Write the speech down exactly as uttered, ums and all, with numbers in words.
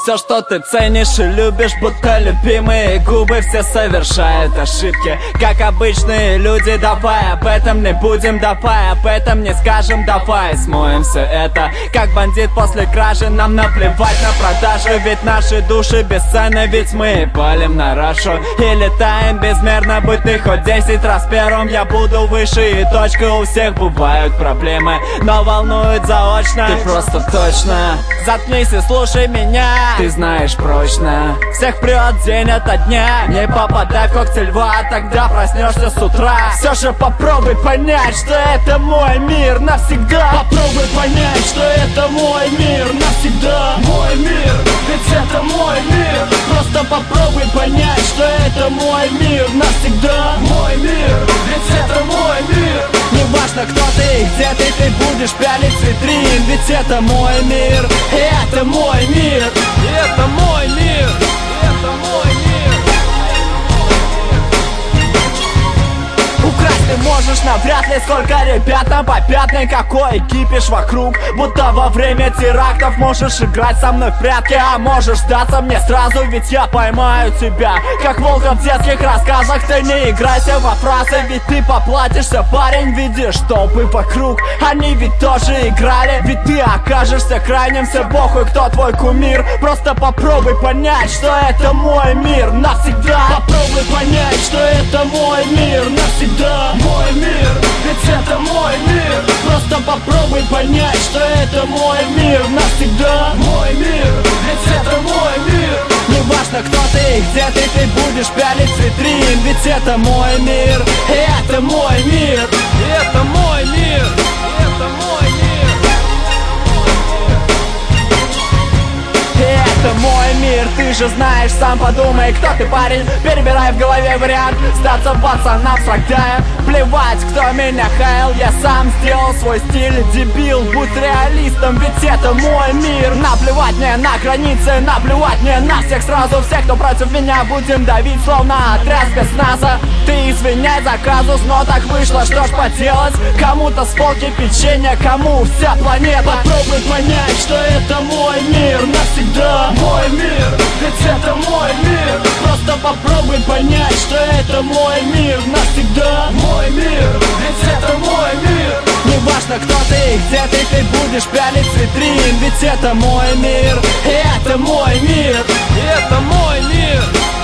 все, что ты ценишь и любишь, будто любимые губы. Все совершают ошибки, как обычные люди. Давай об этом не будем, давай об этом не скажем. Давай смоем все это, как бандит после кражи. Нам наплевать на продажи, ведь наши души бесценны. Ведь мы палим на рашу и летаем безмерно. Будь ты хоть десять раз первым, я буду выше. И точка, у всех бывают проблемы, но волнует заочно. Ты просто точно заткнись и слушай меня. Ты знаешь прочно, всех прет день ото дня. Не попадай в когти льва, тогда проснешься с утра. Все же попробуй понять, что это мой мир навсегда. Попробуй понять, что это мой мир навсегда. Мой мир, ведь это мой мир. Просто попробуй понять, что это мой мир навсегда. Мой мир, ведь это мой мир. Неважно, кто ты и где ты, ты будешь пялить витрин. Ведь это мой мир, и это мой мир. И это мой мир, и это мой мир. Украсть ты можешь навряд ли, сколько ребят на попятной. Какой кипиш вокруг, будто во время терактов. Можешь играть со мной в прятки, а можешь сдаться мне сразу. Ведь я поймаю тебя, как волка в детских рассказах. Ты не играйся во фразы, ведь ты поплатишься, парень. Видишь толпы вокруг, они ведь тоже играли. Ведь ты окажешься крайним, все похуй, кто твой кумир. Просто попробуй понять, что это мой мир навсегда. Попробуй понять, что это мой мир навсегда. Мой мир, ведь это мой мир. Просто попробуй понять, что это мой мир навсегда. Мой мир, ведь это мой мир. Неважно, кто ты и где ты, ты будешь пялить с витрин. Ведь это мой мир, и это мой мир. И это мой мир, и это мой мир. Это мой мир, ты же знаешь, сам подумай, кто ты, парень. Перебирай в голове вариант сдаться пацанам с рогтая. Плевать, кто меня хаял, я сам сделал свой стиль. Дебил, будь реалистом, ведь это мой мир. Наплевать мне на границы, наплевать мне на всех сразу. Всех, кто против меня, будем давить, словно отряд спецназа. Ты извиняй за казус, но так вышло, что ж поделать. Кому-то с полки печенье, кому вся планета. Попробуй понять, что это мой мир навсегда. Мой мир, ведь это мой мир. Просто попробуй понять, что это мой мир навсегда. Мой мир, ведь это мой мир. Неважно, кто ты и где ты, ты будешь пялить с витрин. Ведь это мой мир, и это мой мир. И это мой мир.